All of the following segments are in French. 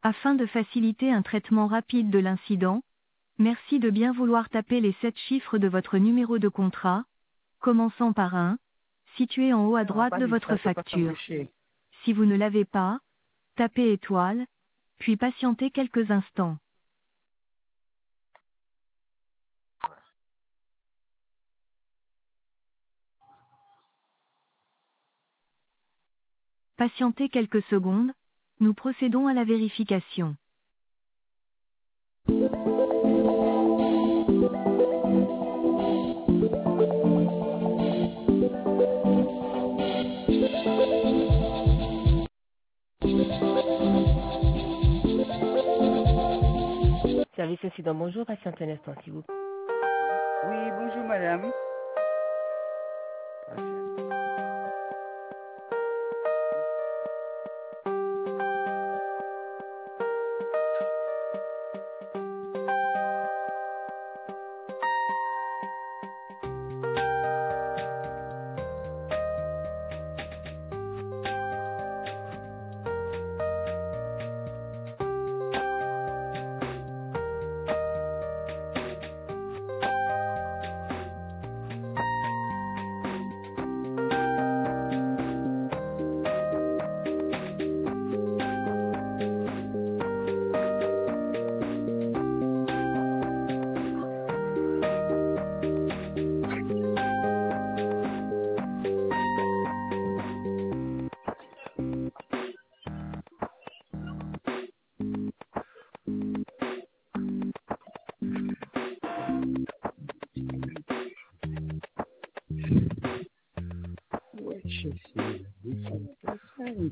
Afin de faciliter un traitement rapide de l'incident, merci de bien vouloir taper les 7 chiffres de votre numéro de contrat, commençant par 1, situé en haut à Ça va droite pas de dire votre ça, c'est pas facture. s'embêcher. Si vous ne l'avez pas, tapez étoile, puis patientez quelques instants. Patientez quelques secondes, nous procédons à la vérification. Service incident, bonjour, patiente un instant, s'il vous plaît. Oui, bonjour madame. Ouais, je sais.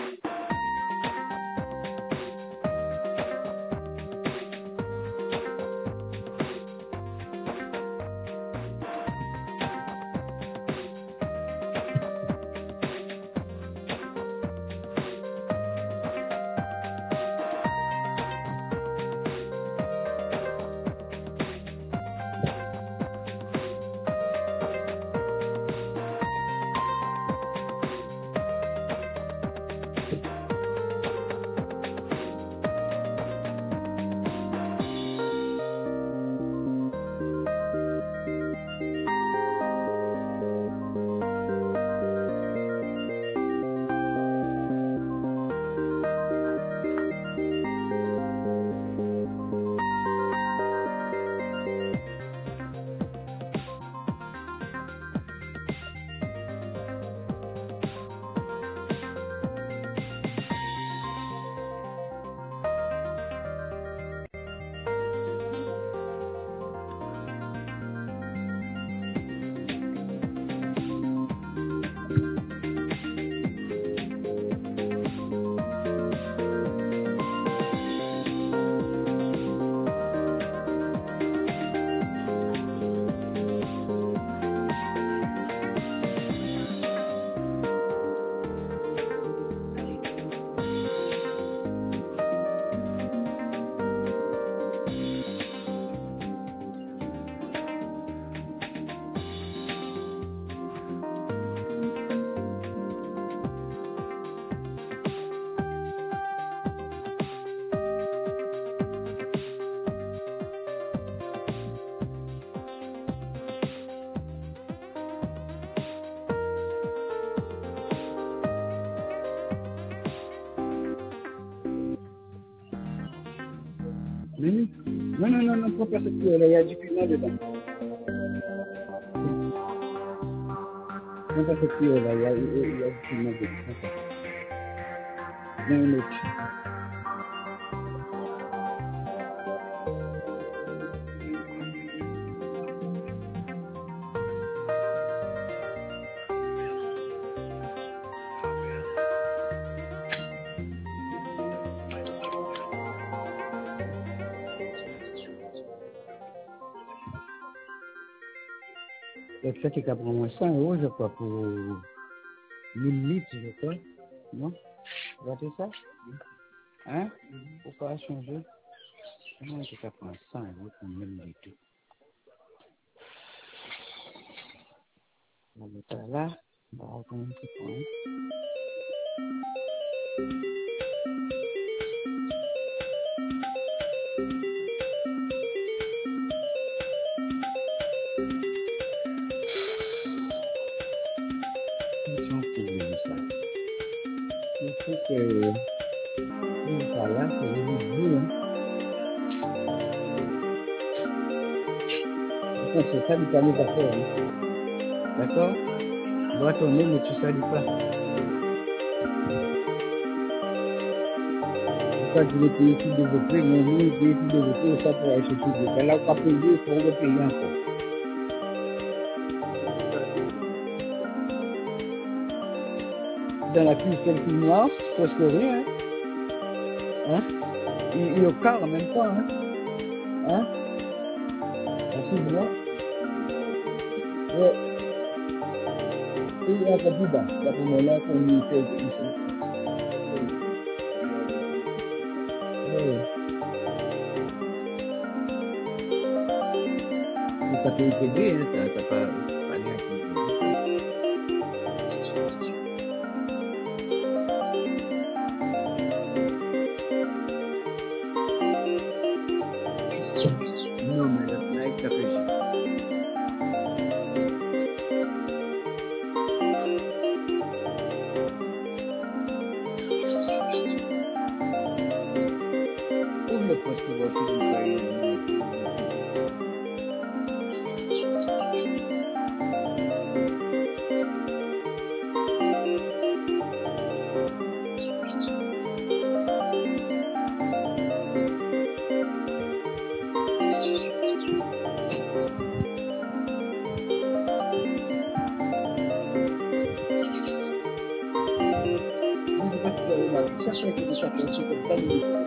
Non, non, non, non, prends pas cette cuillère-là, il y a du piment dedans. Prends pas cette cuillère-là, il y a du piment dedans. Non, une autre. Donc ça, c'est qu'à prendre 100 €, je crois, pour 1000 litres, je crois. Non? Regardez ça? Hein? Pourquoi changer? Non, c'est qu'à prendre 100 € pour 1000 litres. On va mettre ça là. On va reprendre un petit point. pas là, c'est le bout, hein. C'est ça, il ne pas faire. Hein. D'accord? Tu dois tourner, mais tu ne salis pas. Quand tu veux payer tout développé, mais nous, payer tout développé, ça pourrait être tout développé. Là, on va payer, il faut repayer encore. Dans la cuisse, quelques mois, presque rien. Hein? Il est au quart en même temps. Hein? Hein? Merci bien. Ouais. Il est un peu plus bas. Là, pour moi, là, qu'on y fait. Ça peut t'aider, hein? T'as pas rien qui non, mais là, il t'a fait. Ouvre le poste pour voir si vous voyez. Ça fait que ça fait un comme ça,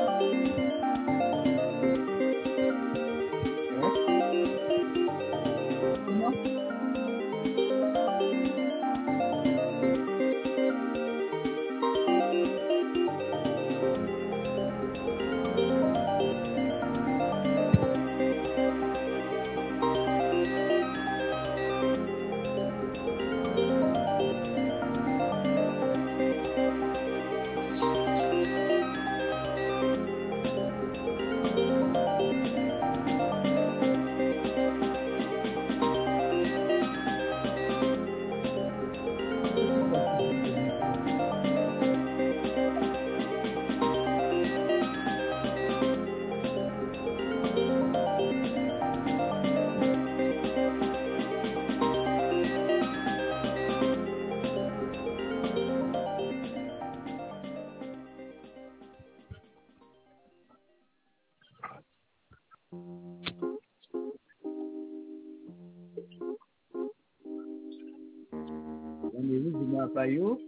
rendez-vous du mois Payot.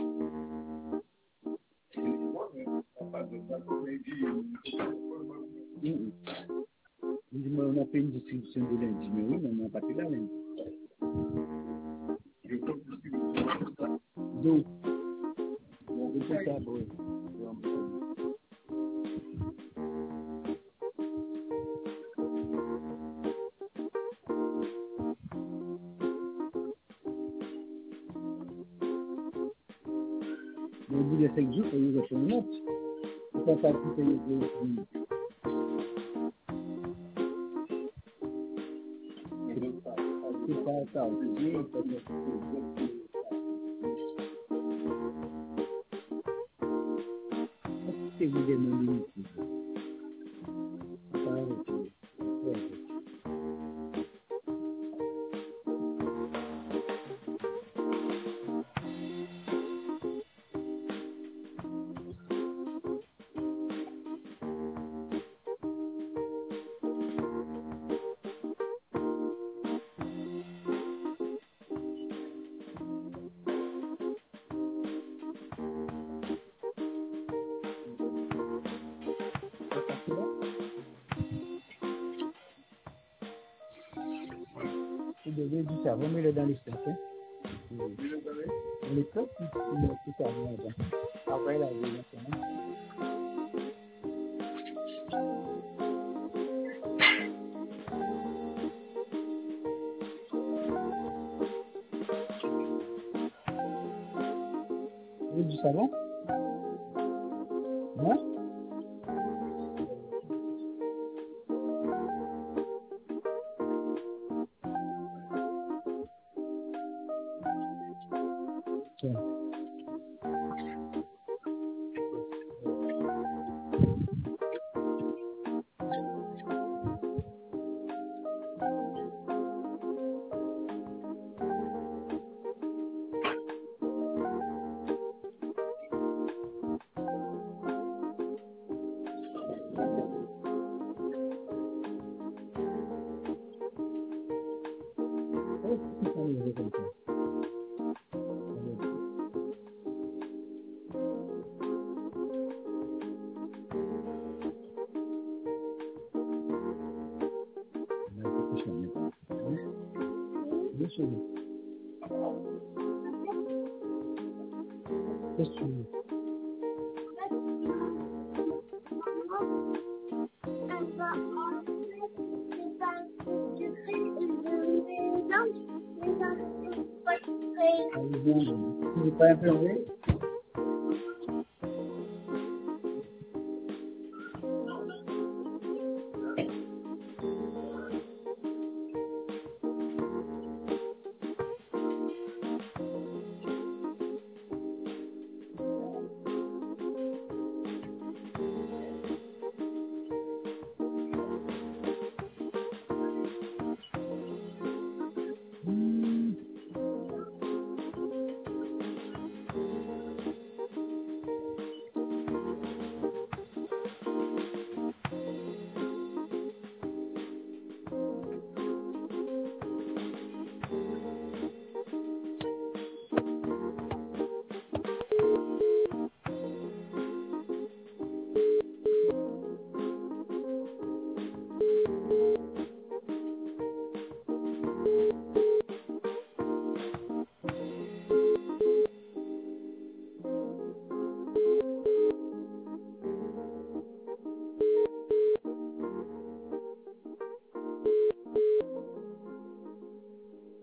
On a fait une distribution de lundi, mais oui, mais on n'a pas fait la lundi. Donc, on peut ça, bon. Au bout de 5 jours, il y a une note. C'est pas ça qui paye le c'est pas ça, c'est vous demandez ici. Vous devez dire ça, remets-le dans les stocks. Hein? Les stocks, il met tout ça là-dedans. Après, la vie, vous avez du savon? Hein? Tiens. Qu'est-ce que tu veux? Tu n'es pas imploré?